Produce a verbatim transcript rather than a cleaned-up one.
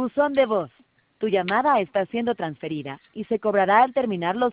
Buzón de voz. Tu llamada está siendo transferida y se cobrará al terminar los